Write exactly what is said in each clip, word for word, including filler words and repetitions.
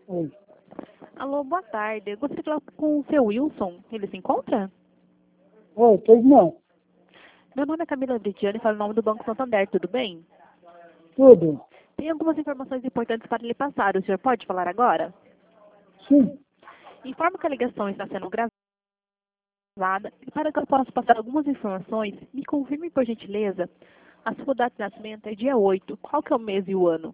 Oi. Alô, boa tarde. Eu gostaria de falar com o seu Wilson. Ele se encontra? Oi, pois não. Meu nome é Camila Britiani e falo em nome do Banco Santander, tudo bem? Tudo? Tem algumas informações importantes para lhe passar. O senhor pode falar agora? Sim. Informo que a ligação está sendo gravada e para que eu possa passar algumas informações, me confirme, por gentileza, a sua data de nascimento é dia oito. Qual que é o mês e o ano?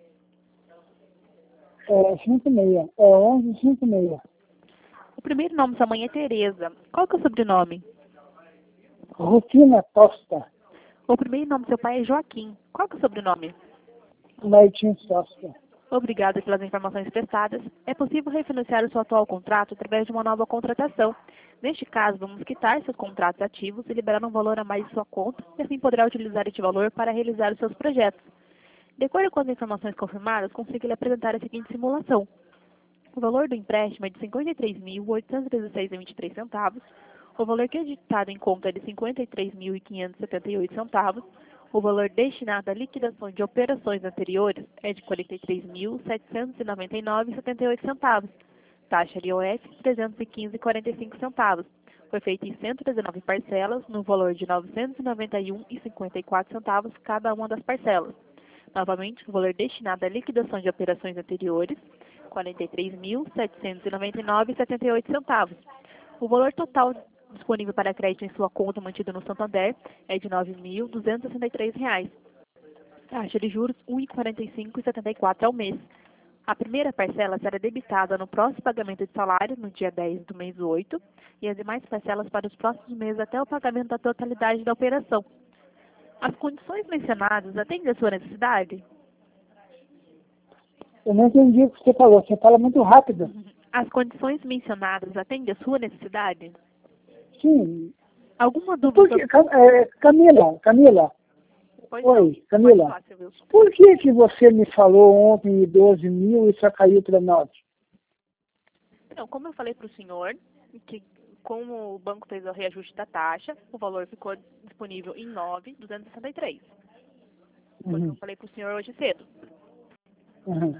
É cinco e meia. É onze e cinco e meia. O primeiro nome da sua mãe é Tereza. Qual que é o sobrenome? Rufina Costa. O primeiro nome do seu pai é Joaquim. Qual que é o sobrenome? Martins Costa. Obrigada pelas informações prestadas. É possível refinanciar o seu atual contrato através de uma nova contratação. Neste caso, vamos quitar seus contratos ativos e liberar um valor a mais de sua conta, e assim poderá utilizar este valor para realizar os seus projetos. De acordo com as informações confirmadas, consigo lhe apresentar a seguinte simulação. O valor do empréstimo é de cinquenta e três mil, oitocentos e dezesseis reais e vinte e três centavos. O valor creditado em conta é de cinquenta e três mil, quinhentos e setenta e oito centavos. O valor destinado à liquidação de operações anteriores é de quarenta e três mil, setecentos e noventa e nove reais e setenta e oito centavos. Taxa de I O F, trezentos e quinze reais e quarenta e cinco centavos. Foi feita em cento e dezenove parcelas, no valor de novecentos e noventa e um reais e cinquenta e quatro centavos cada uma das parcelas. Novamente, o valor destinado à liquidação de operações anteriores, quarenta e três mil, setecentos e noventa e nove reais e setenta e oito centavos. O valor total disponível para crédito em sua conta mantida no Santander é de nove mil, duzentos e sessenta e três reais. Taxa de juros um vírgula quarenta e cinco e setenta e quatro ao mês. A primeira parcela será debitada no próximo pagamento de salário, no dia dez do mês oito, e as demais parcelas para os próximos meses até o pagamento da totalidade da operação. As condições mencionadas atendem a sua necessidade? Eu não entendi o que você falou. Você fala muito rápido. As condições mencionadas atendem a sua necessidade? Sim. Alguma dúvida Por que, sobre... Cam- é, Camila, Camila. Pois Oi, não. Camila. Pode falar, seu Wilson. Por que que você me falou ontem doze mil e só caiu para nove? Então, como eu falei para o senhor, que como o banco fez o reajuste da taxa, o valor ficou disponível em nove mil duzentos e sessenta e três. Foi o que eu Uhum. falei para o senhor hoje cedo. Uhum.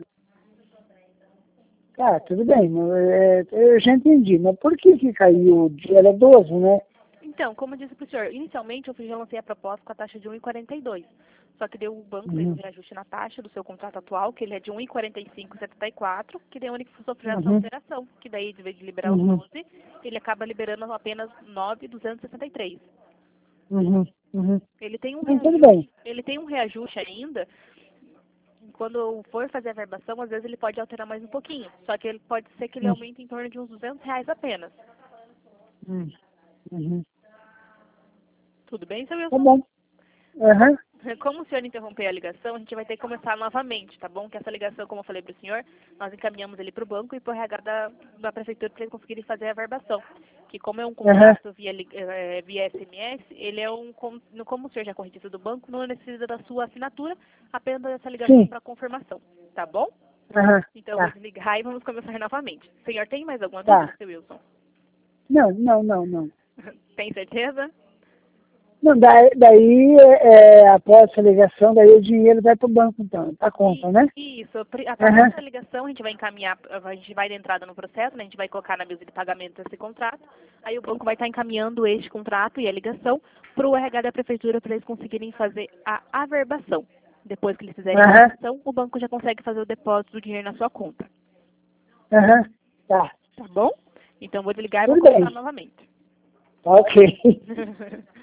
Tá, tudo bem. mas, é, eu já entendi. Mas por que que caiu? Era doze, né? Então, como eu disse para o senhor, inicialmente eu já lancei a proposta com a taxa de um vírgula quarenta e dois. Só que deu, o banco fez o Uhum. reajuste na taxa do seu contrato atual, que ele é de um vírgula quarenta e cinco e setenta e quatro, que daí é a única que sofreu essa Uhum. alteração, que daí, de vez de liberar os Uhum. doze, ele acaba liberando apenas nove mil duzentos e sessenta e três. Uhum. Uhum. Ele tem um Então, tudo reajuste, bem. ele tem um reajuste ainda. Quando for fazer a verbação, às vezes ele pode alterar mais um pouquinho. Só que ele pode ser que ele Uhum. aumente em torno de uns duzentos reais apenas. Uhum. Uhum. Tudo bem, seu Tá Wilson? bom. Aham. Como o senhor interrompeu a ligação, a gente vai ter que começar novamente, tá bom? Que essa ligação, como eu falei para o senhor, nós encaminhamos ele para o banco e para o R H da, da prefeitura para eles conseguirem fazer a verbação. Que como é um Aham. contrato via, li- eh, via S M S, ele é um, com- no- como o senhor já é correntista do banco, não necessita da sua assinatura, apenas essa ligação Sim. para confirmação, tá bom? Aham. Então eu vou Tá. desligar e vamos começar novamente. O senhor tem mais alguma dúvida, Tá. seu Wilson? Não, não, não, não. Tem certeza? Não, daí, daí é, após essa ligação, daí o dinheiro vai para o banco, então, para a conta, né? E- Isso, pri- a partir Aham. dessa ligação a gente vai encaminhar, a gente vai dar entrada no processo, né? A gente vai colocar na mesa de pagamento esse contrato, aí o banco vai estar encaminhando este contrato e a ligação para o R H da prefeitura para eles conseguirem fazer a averbação. Depois que eles fizerem a Aham. averbação, o banco já consegue fazer o depósito do dinheiro na sua conta. Aham. Tá. Tá bom? Então vou desligar e vou Tudo começar bem. novamente. Ok.